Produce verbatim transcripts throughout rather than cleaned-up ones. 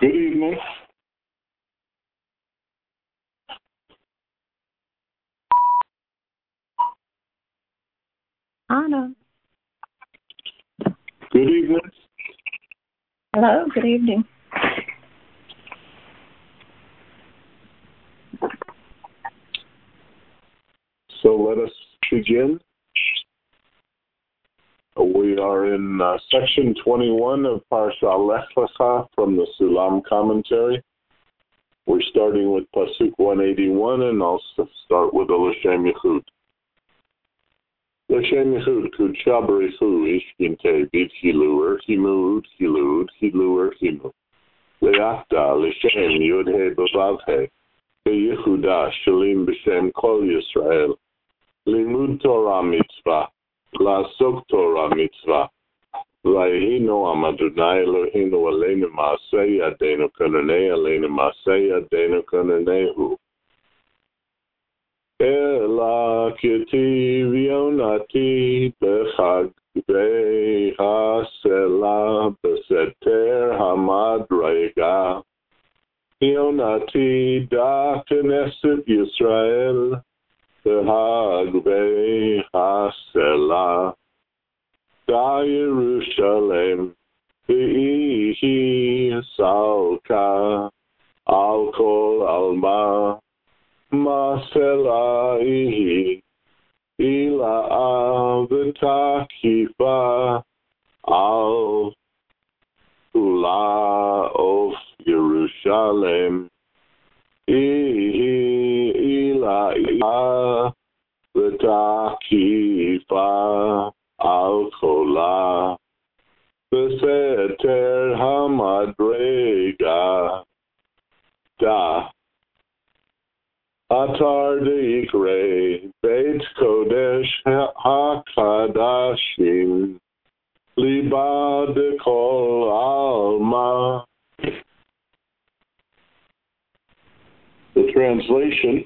Good evening. Anna. Good evening. Hello, good evening. So let us begin. We are in uh, section twenty-one of Parsha Lech Lecha from the Sulam commentary. We're starting with Pasuk one eighty-one, and I'll start with the L'Shem Yichud. L'Shem Yichud, Kudsha B'Richu, Ishkinte, B'Tchilu, Erchimu, Utchilu, Utchilu, Erchimu. Le'achta, L'Shem, Yud-He, B'Vav-He, B'Yehuda, Shalim B'Shem Kol Yisrael. Limud Torah mitzvah, La'asok Torah mitzvah, Vayihinu am Adonai Eloheinu aleinu ma'aseh yadeinu konanei aleinu ma'aseh yadeinu konanehu. Ela k'yativ yonati b'chag b'hasela b'seter hamadrega. Yonati da Knesset Yisrael Behagbe Hasela Da Yerushalem Be'ihi Salka Al Kol Alma Masela'ihi Ila Avitakifa Al Ula of Yerushalem Ila Ila V'takifa al kola V'seter hamadrega Da Atar deikre Beit Kodesh HaKadashim Liba dekol alma. The translation,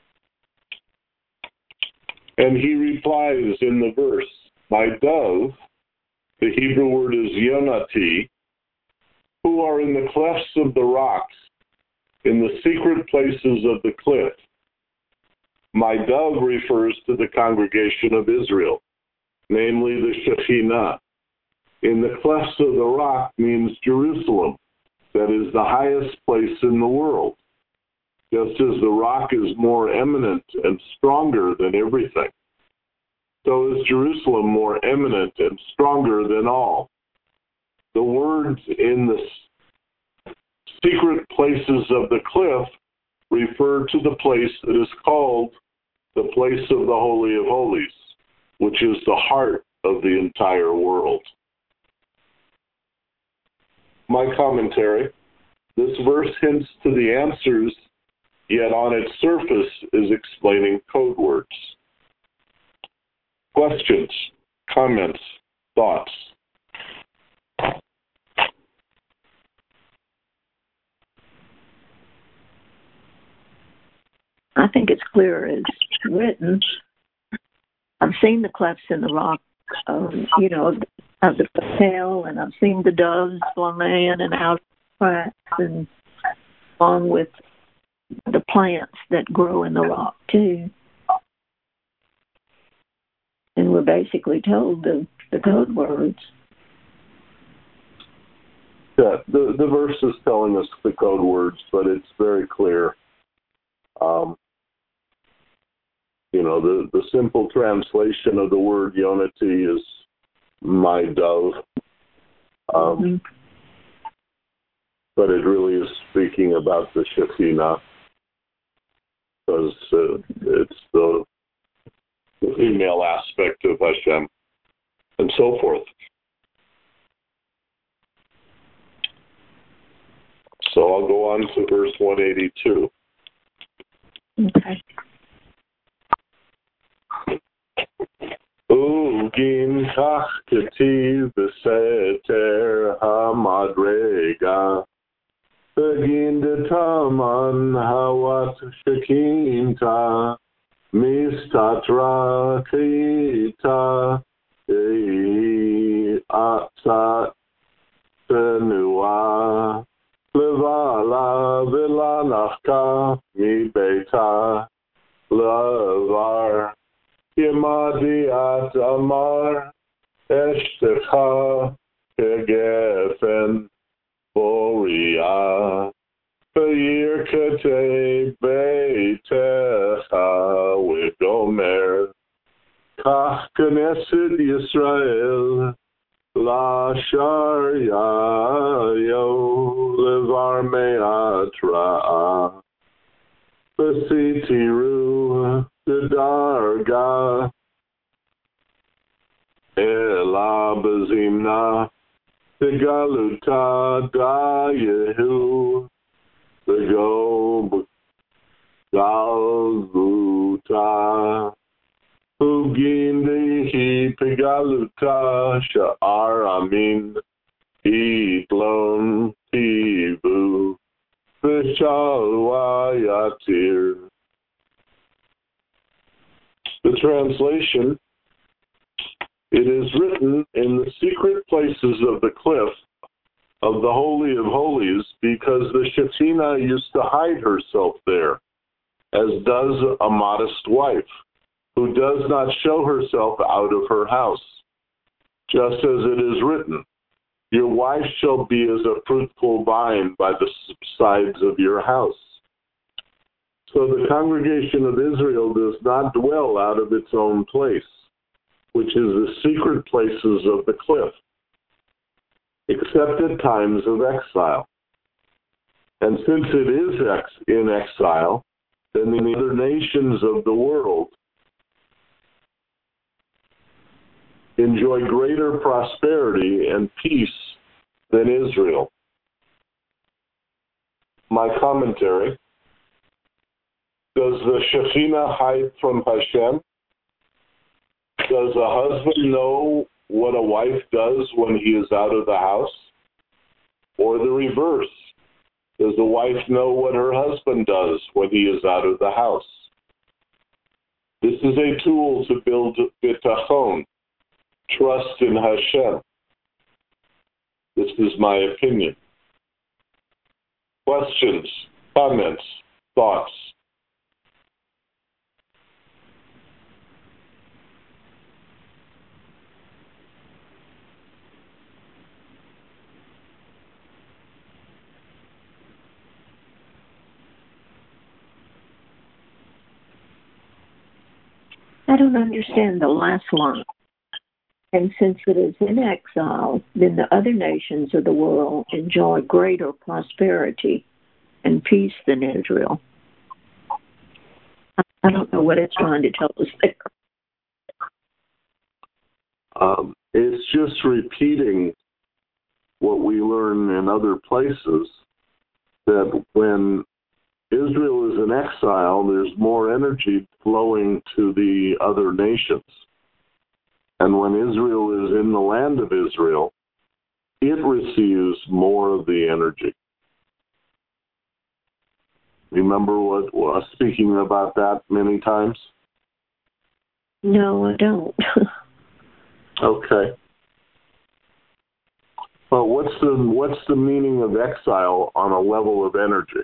and he replies in the verse, my dove, the Hebrew word is yonati, who are in the clefts of the rocks, in the secret places of the cliff. My dove refers to the congregation of Israel, namely the Shekhinah. In the clefts of the rock means Jerusalem, that is the highest place in the world. Just as the rock is more eminent and stronger than everything, so is Jerusalem more eminent and stronger than all. The words in the secret places of the cliff refer to the place that is called the place of the Holy of Holies, which is the heart of the entire world. My commentary, this verse hints to the answers, yet on its surface is explaining code words. Questions, comments, thoughts? I think it's clear as written. I've seen the clefts in the rock, um, you know, of the tail, and I've seen the doves fly in and out of cracks, and along with the plants that grow in the rock too. And we're basically told the, the code words. Yeah, the, the verse is telling us the code words, but it's very clear. Um, you know, the, the simple translation of the word unity is my dove. Um, mm-hmm. But it really is speaking about the Shekhinah, because uh, it's the, the female aspect of Hashem, and so forth. So I'll go on to verse one eighty-two. Okay. Ugin kach ketiv b'seter hamadrega begin de taman hawat shekinta mistatra kita ei atzat tenua Levala Vilanachka Mi Beta Lavar Yemadiat Amar Eshtecha Kegefen Boria Yirkate Beitecha Wigomer Kach Knesset Yisrael La Sharyayo Levar Me'atra Besitiru Darga Ela Bezimna Tegaluta Dayehu Tego Galguta Ugindi Pegaluta Sha'ar Amin Itlon Tibu Vishalwayatir. The translation: it is written in the secret places of the cliff of the Holy of Holies, because the Shekinah used to hide herself there, as does a modest wife, who does not show herself out of her house. Just as it is written, your wife shall be as a fruitful vine by the sides of your house. So the congregation of Israel does not dwell out of its own place, which is the secret places of the cliff, except at times of exile. And since it is ex- in exile, then the other nations of the world enjoy greater prosperity and peace than Israel. My commentary: does the Shekinah hide from Hashem? Does a husband know what a wife does when he is out of the house? Or the reverse? Does the wife know what her husband does when he is out of the house? This is a tool to build bitachon, trust in Hashem. This is my opinion. Questions, comments, thoughts? I don't understand the last line. And since it is in exile, then the other nations of the world enjoy greater prosperity and peace than Israel. I don't know what it's trying to tell us there. Um, it's just repeating what we learn in other places, that when Israel is in exile, there's more energy flowing to the other nations. And when Israel is in the land of Israel, it receives more of the energy. Remember what was speaking about that many times? No, I don't. Okay. But what's the what's the meaning of exile on a level of energy?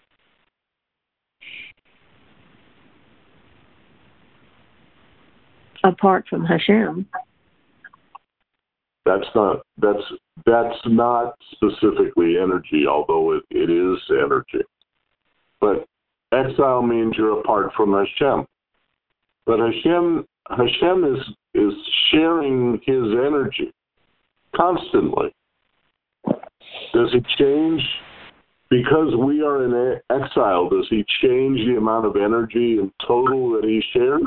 Apart from Hashem. That's not that's that's not specifically energy, although it, it is energy. But exile means you're apart from Hashem. But Hashem Hashem is is sharing his energy constantly. Does he change because we are in exile? Does he change the amount of energy in total that he shares?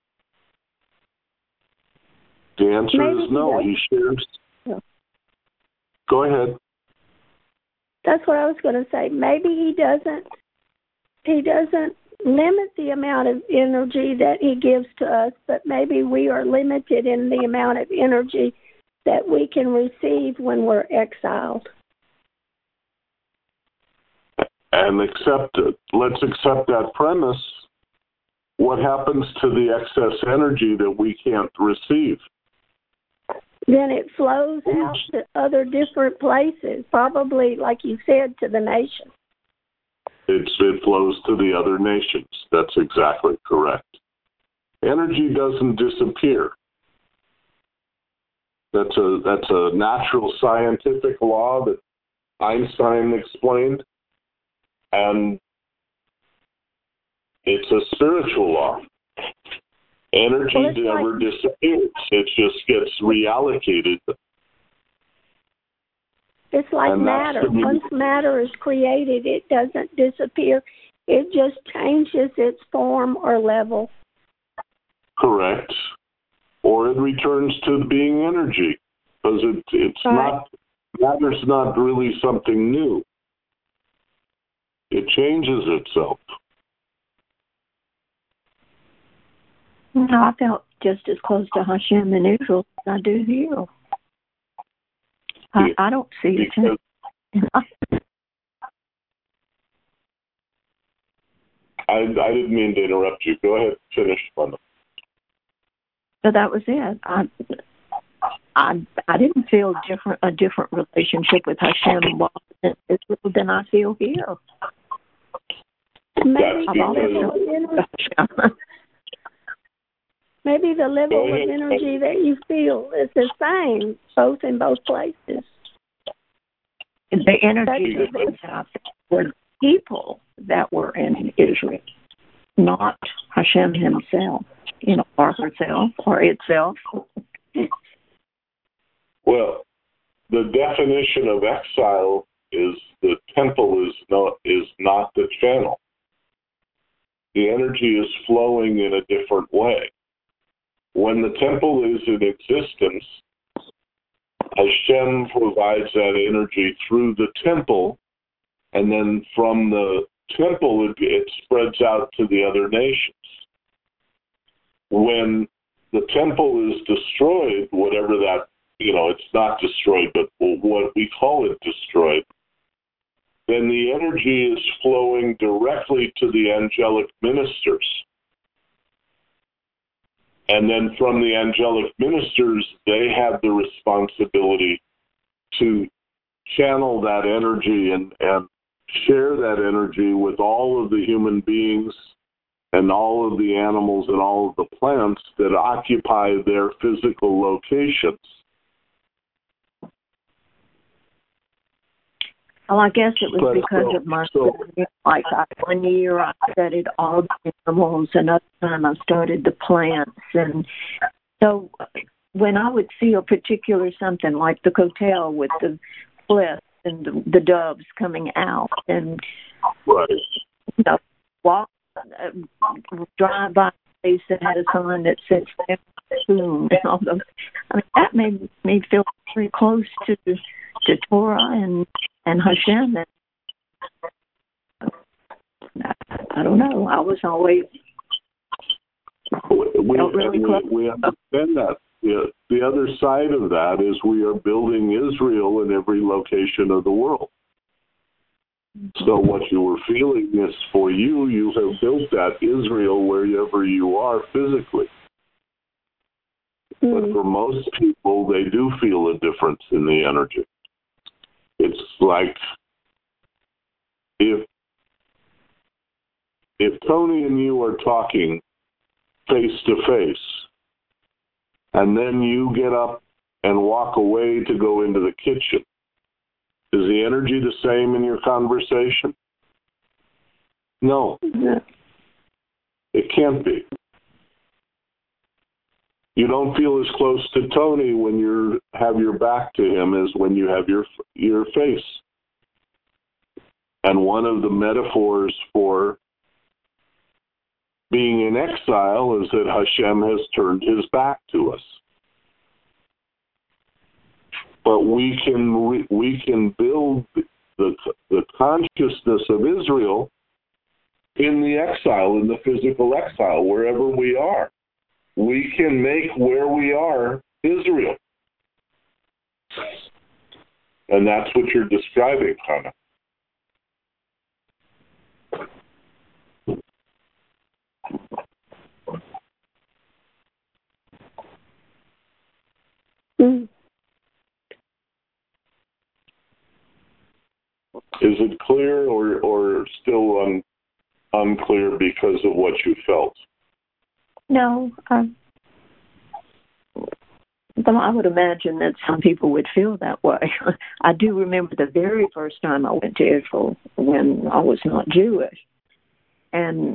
The answer Maybe is no. he He shares. Yeah. Go ahead. That's what I was going to say. Maybe he doesn't. He doesn't limit the amount of energy that he gives to us, but maybe we are limited in the amount of energy that we can receive when we're exiled. And accept it. Let's accept that premise. What happens to the excess energy that we can't receive? then it flows out to other different places, probably, like you said, to the nation. It's, it flows to the other nations. That's exactly correct. Energy doesn't disappear. That's a, that's a natural scientific law that Einstein explained, and it's a spiritual law. Energy Well, never like, disappears. It just gets reallocated. It's like And matter. the, Once matter is created, it doesn't disappear. It just changes its form or level. Correct. Or it returns to being energy, because it, it's Right. not, matter's not really something new. It changes itself. No, I felt just as close to Hashem in Israel as I do here. I, Yeah, I don't see it. because I, I didn't mean to interrupt you. Go ahead, finish, Glenda. But that was it. I, I, I didn't feel different a different relationship with Hashem while in Israel than I feel here. Maybe That's the because- level of energy, maybe the level Go of ahead. energy that you feel is the same, both in both places. The energy That's that was out there were the people that were in Israel, not Hashem himself, you know, or herself, or itself. Well, the definition of exile is the temple is not, is not the channel. The energy is flowing in a different way. When the temple is in existence, Hashem provides that energy through the temple, and then from the temple it, it spreads out to the other nations. When the temple is destroyed, whatever that, you know, it's not destroyed, but what we call it destroyed, then the energy is flowing directly to the angelic ministers. And then from the angelic ministers, they have the responsibility to channel that energy and, and share that energy with all of the human beings and all of the animals and all of the plants that occupy their physical locations. Well, I guess it was But because so- of my so- study. Like I, one year I studied all the animals, another time I studied the plants, and so when I would see a particular something like the cotel with the fliss and the, the doves coming out, and Right. you know, walk, uh, drive by a place that had a sign that said soon, and all those. I mean, that made me feel very close to to Torah and and Hashem. And I, I don't know. I was always We, felt really and close. we, we understand that. The, the other side of that is we are building Israel in every location of the world. So what you were feeling is for you, you have built that Israel wherever you are physically. But Mm. for most people, they do feel a difference in the energy. It's like if if Tony and you are talking face to face, and then you get up and walk away to go into the kitchen, is the energy the same in your conversation? No, Yeah. it can't be. You don't feel as close to Tony when you have your back to him as when you have your your face. And one of the metaphors for being in exile is that Hashem has turned his back to us. But we can re, we can build the the consciousness of Israel in the exile, in the physical exile, wherever we are. We can make where we are Israel. And that's what you're describing, Hannah. Mm. Is it clear or, or still un, unclear because of what you felt? No, um, well, I would imagine that some people would feel that way. I do remember the very first time I went to Israel when I was not Jewish. And,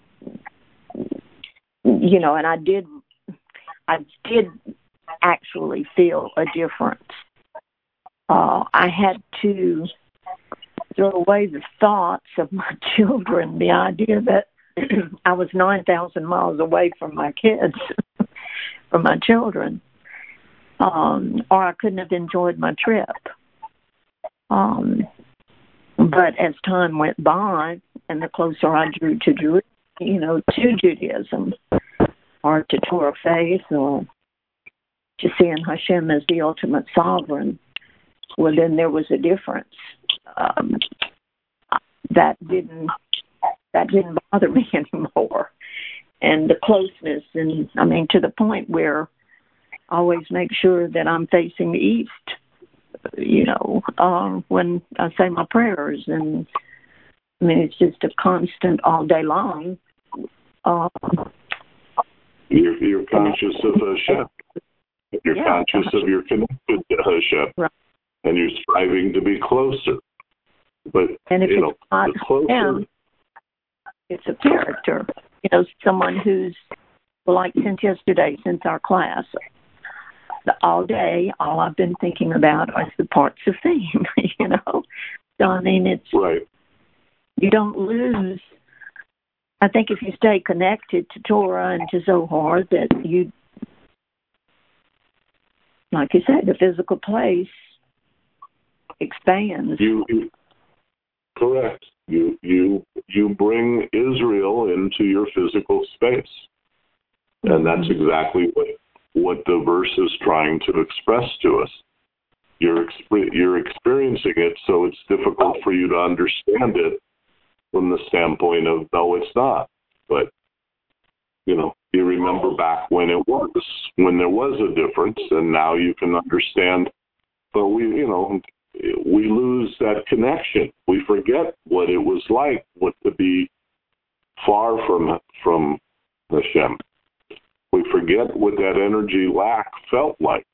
you know, and I did, I did actually feel a difference. Uh, I had to throw away the thoughts of my children, the idea that I was nine thousand miles away from my kids, from my children, um, or I couldn't have enjoyed my trip. Um, but as time went by, and the closer I drew to Jew, you know, to Judaism, or to Torah faith, or to seeing Hashem as the ultimate sovereign, well, then there was a difference. Um, that didn't that didn't bother me anymore, and the closeness, and I mean, to the point where I always make sure that I'm facing the east. You know, uh, when I say my prayers, and I mean, it's just a constant all day long. Uh, you're, you're conscious of Hashem. You're yeah. conscious of your connection to Hashem, right. And you're striving to be closer. But and if you know, it's not the closer, him, it's a character. You know, someone who's like since yesterday, since our class. All day, all I've been thinking about is the parts of theme, you know. So, I mean, it's, right. You don't lose. I think if you stay connected to Torah and to Zohar, that you, like you said, the physical place expands. You, you correct. You, you, you bring Israel into your physical space. And that's exactly what what the verse is trying to express to us. You're exp- you're experiencing it, so it's difficult for you to understand it from the standpoint of, no, it's not. But, you know, you remember back when it was, when there was a difference, and now you can understand, but we, you know, we lose that connection. We forget what it was like, what to be far from from Hashem. We forget what that energy lack felt like.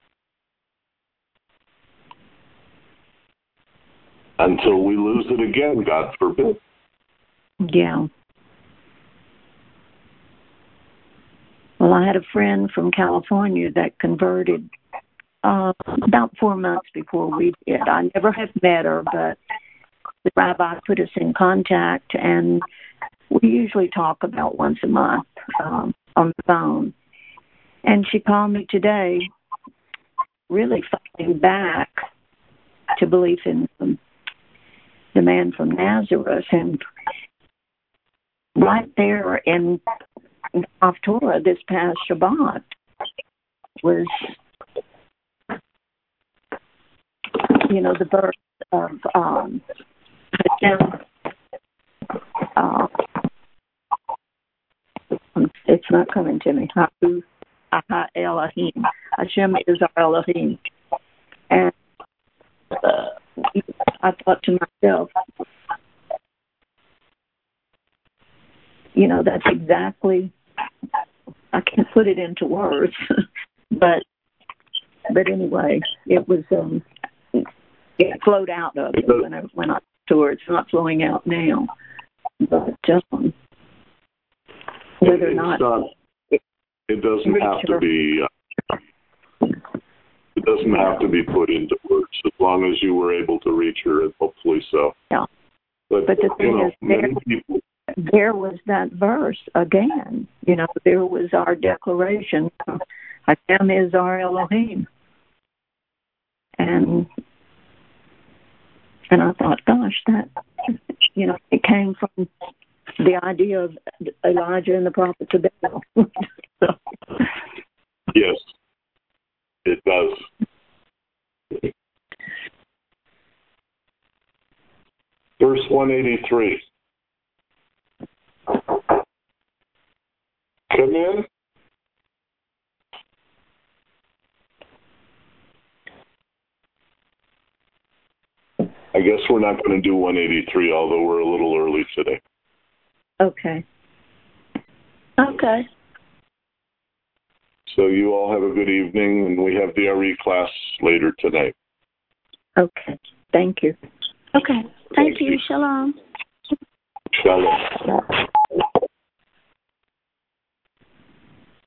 Until we lose it again, God forbid. Yeah. Well, I had a friend from California that converted uh, about four months before we did. I never have met her, but the rabbi put us in contact, and we usually talk about once a month. Um, on the phone. And she called me today, really fighting back to belief in um, the man from Nazareth. And right there in off Torah this past Shabbat was, you know, the birth of um, Hashem. Uh, It's not coming to me. Hahu Aha Elohim. Hashem is our Elohim. And uh, I thought to myself, you know, that's exactly, I can't put it into words, but but anyway, it was, um, it flowed out of it when I, when I tour. It's not flowing out now. But, um, whether or not, not it, it doesn't have to be uh, it doesn't have to be put into words, as long as you were able to reach her, and hopefully so. Yeah. But, but the thing you know, is, there, people, there was that verse again. You know, there was our declaration. Hashem is our Elohim, and and I thought, gosh, that, you know, it came from the idea of Elijah and the prophets of Baal. So. Yes, it does. Verse one eighty-three. Come in. I guess we're not going to do one eighty-three, although we're a little early today. Okay. Okay. So you all have a good evening, and we have the R E class later tonight. Okay. Thank you. Okay. Thank, Thank you. you. Shalom. Shalom.